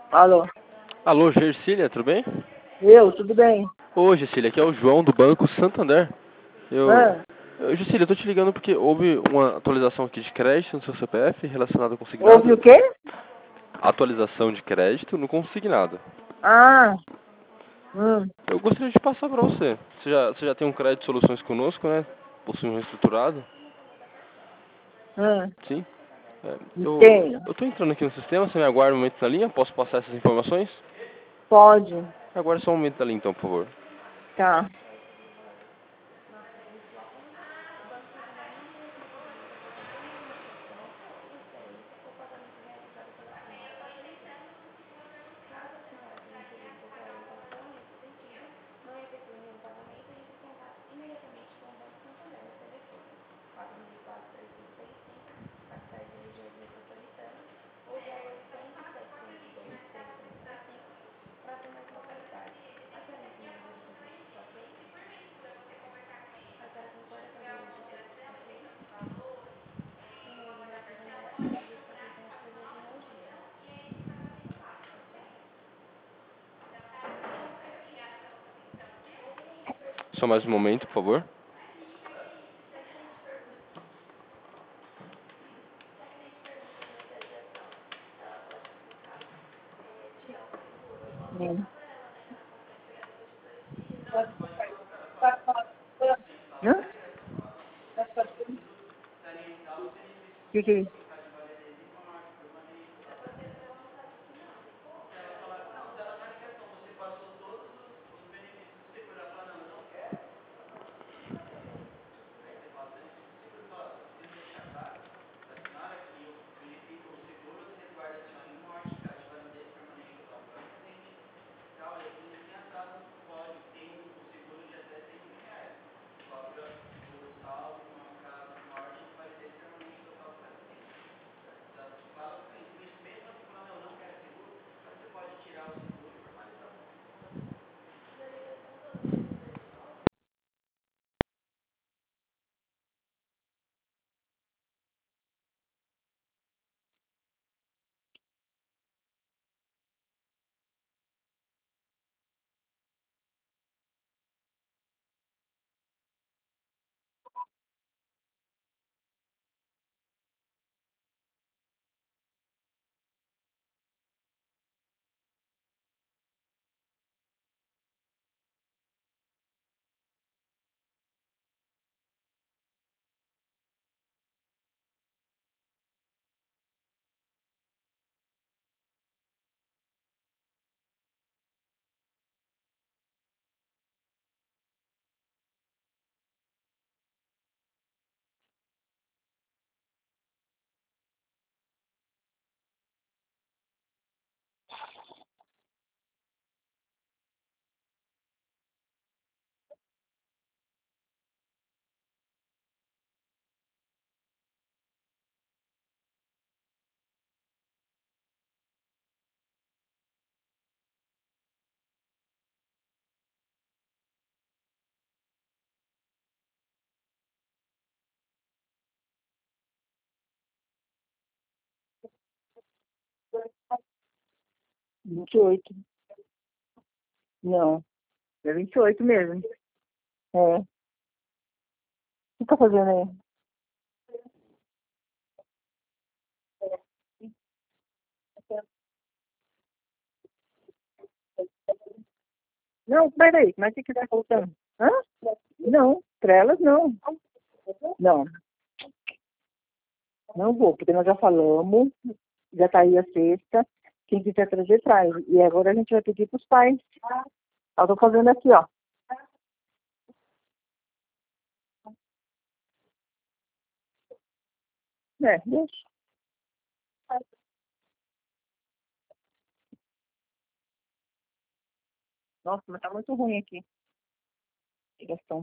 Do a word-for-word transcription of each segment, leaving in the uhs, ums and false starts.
Alô? Alô, Gercília, tudo bem? Eu, tudo bem? Ô, Gercília, aqui é o João do Banco Santander. Eu, Ah, eu Gercília, eu tô te ligando porque houve uma atualização aqui de crédito no seu C P F relacionado ao houve o consignado. quê? Atualização de crédito no consignado. Ah, hum, Eu gostaria de passar para você. Você já, você já tem um crédito de soluções conosco, né? Possui um reestruturado? hum, Sim. É, eu, tenho. eu tô entrando aqui no sistema, você me aguarda um momento na linha? Posso passar essas informações? Pode. Aguarde só um momento na linha, então, por favor. Tá. Só mais um momento, por favor. Hum. Hã? Que que é isso? vinte e oito. Não, é vinte e oito mesmo. É. O que tá fazendo aí? Não, peraí, mas o que que tá faltando? Hã? Não, pra elas não. Não, não vou, porque nós já falamos, já tá aí a sexta, quem quiser trazer traz. E agora a gente vai pedir pros pais. Eu tô fazendo aqui, ó. É, deixa. Nossa, mas tá muito ruim aqui. Ligação.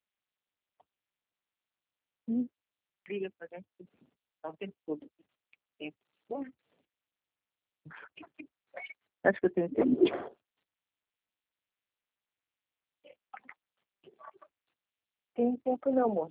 Hum, liga pra gente. Tá o tempo todo. Acho que eu tenho tempo. Tem tempo não, amor.